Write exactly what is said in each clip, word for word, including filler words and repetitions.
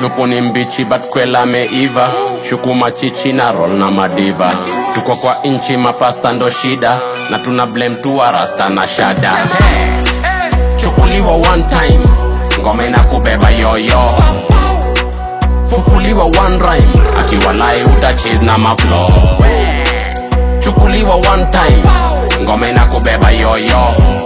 Lupo ni mbichi but kwela meiva. Shuku machichi na roll na madiva. Tuko kwa inchi mapasta ndo shida. Na tuna blame tuwa rasta na shada. Chukuliwa one time, ngome na kubeba yoyo. Fufuliwa one rhyme, akiwalai utachiz na maflow. Chukuliwa one time, ngome na kubeba yoyo.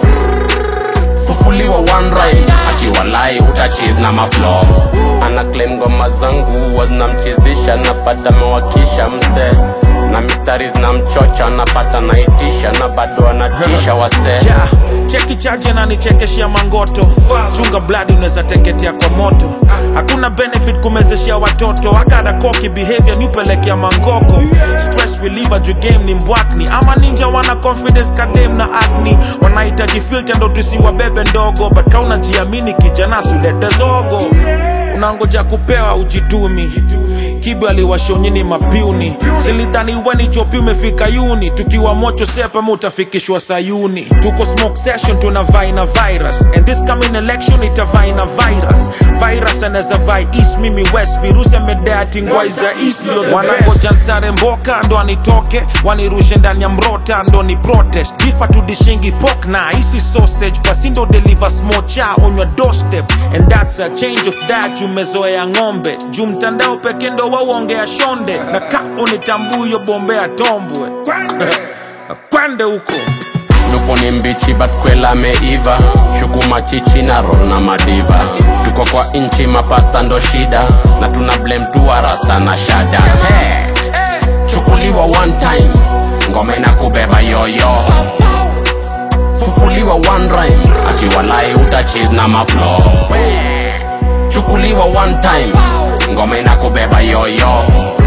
Fufuliwa one rhyme, akiwalai utachiz na maflow. Ana claim ngoma zangu wazna mchizisha, napata mewakisha mse. Na mysteries na mchocha, napata naitisha, na bado anatisha wase. Yeah, cheki charge na ni chekeshia mangoto. Chunga blood unaweza teketea kwa moto. Hakuna benefit kumezeshia watoto. Akada koki behavior nipelekea mangoko. Stress reliever ju game ni mbwakni. Ama ninja wana confidence kadem na acne. Wanahitaji filter ndo tusiwabebe ndogo. But kauna jiamini kijana sulete zogo. Unangoja kupewa ujitumi. Kibu aliwashonyini mapiuni. Silidhani weni chopi umefika uni. Tukiwa mocho sepa mutafikishwa sayuni. Tuko smoke session tunavai na virus. And this coming election itavai na virus. Virus aneza vai east mimi west. Virusi medea tingwai za east. Wanangoja nsare mboka ndo anitoke. Wanirushe ndani ya mrota ndo ni protest. Bifa tudishingi pork na isi sausage. Basindo deliver smocha on your doorstep. And that's a change of that. Umezoea ngombe. Jumtandao peke ndo wawongea shonde. Na ka unitambuyo bombea tombwe. Kwande uko Lupo ni mbichi but kwela meiva. Shuku machichi na roll na madiva. Tuko kwa inchi mapasta ndo shida. Na tuna blame tuwa rasta na shada. Chukuliwa one time, ngome na kubeba yoyo. Fufuliwa one rhyme, akiwalai utachiz na maflow. Chukuliwa one time, ngome na kubeba yoyo.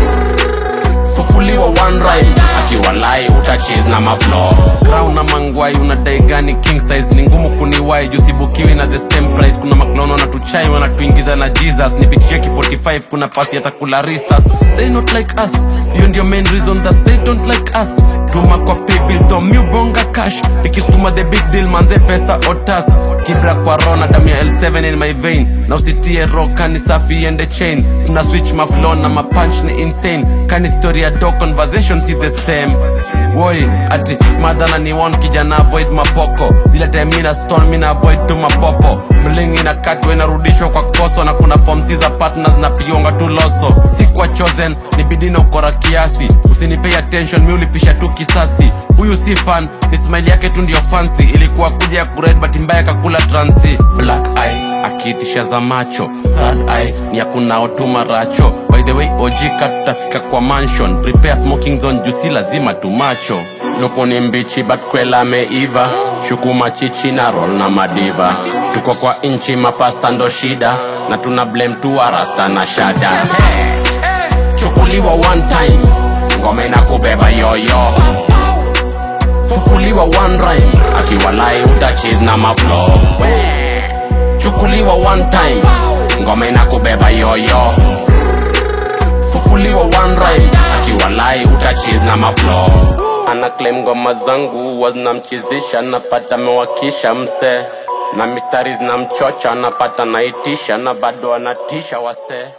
Fufuliwa one rhyme, akiwalai utachiz na maflow. Crown na mangwai unadai gani king size. Ni ngumu kuniwai jusibukiwi na the same price. Kuna maklono na tuchai wanatuingiza na Jesus. Nipitie ki forty-five kuna pasi yatakula risas. They not like us, you ndio main reason that they don't like us. Tuma kwa pay bill to miubonga cash. Ikistuma the big deal manze pesa otas. Kibra kwa rona damia L seven in my vein. Na usitie rock kani safi and the chain. Tuna switch ma flow na ma punch ni insane. Kani story ya dog conversation si the same. Woi, ati madana ni one kijana avoid mapoko. Zile time mina stone mina avoid tu mapopo. Mlingi na katwe na rudisho kwa koso. Na kuna form si za partners na pionga tu loso. Si kwa chosen, ni bidino ukora kiasi. Usinipay attention, mi ulipisha tu kisasi. Huyu si fan, ni smile yake tu ndio fancy. Ilikuwa kuja ya kured but mbaya kakula transi. Black eye, akiitisha za macho. Third eye, ni ya kunao tu maracho. By the way, ojika tutafika kwa mansion. Prepare smoking zone, jusi lazima tu macho. Lupo ni mbichi but kwela meiva. Shuku machichi na roll na madiva. Tuko kwa inchi mapasta ndo shida. Na tuna blame tuwa rasta na shada. Chukuliwa one time, ngome na kubeba yoyo. Fufuliwa one rhyme, akiwalai utachiz na maflow. Chukuliwa one time, ngome na kubeba yoyo. Fufuliwa one rhyme, akiwalai utachiz na maflow. Ana claim ngoma zangu wazna mchizisha, napata mewakisha mse. Na mysteries na mchocha, napata naitisha, na bado anatisha wase.